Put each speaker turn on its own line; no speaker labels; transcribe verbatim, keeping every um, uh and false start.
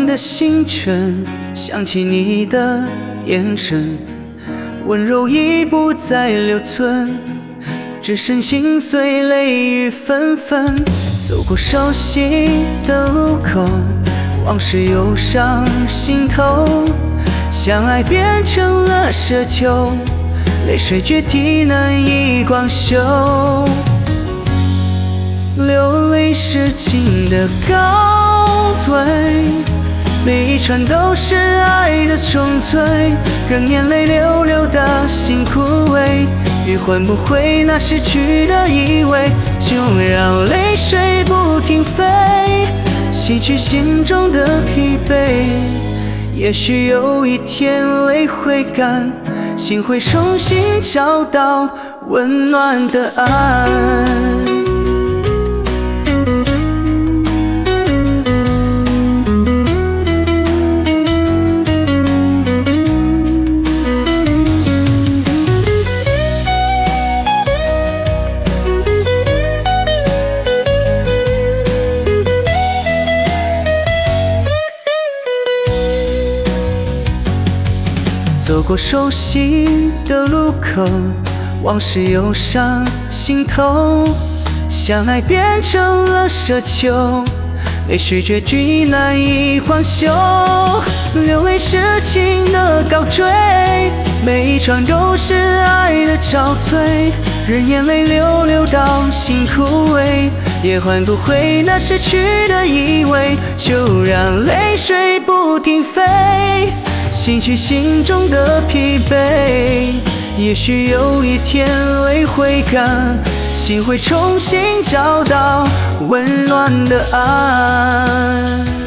的星辰，想起你的眼神，温柔已不再留存，只剩心碎泪雨纷纷。走过熟悉的路口，往事涌上心头，相爱变成了奢求，泪水决堤难以光秀。流泪是情的高退，每一串都是爱的重催，任眼泪流流的心枯萎，也换不回那失去的以为，就让泪水不停飞，洗去心中的疲惫。也许有一天泪会干，心会重新找到温暖的爱。走过熟悉的路口，往事涌上心头，相爱变成了奢求，泪水决堤难以挽袖。流泪是情的高坠，每一串都是爱的憔悴，任眼泪流流到心枯萎，也换不回那失去的以为，就让泪水不停飞，洗去心中的疲惫。也许有一天泪会干，心会重新找到温暖的爱。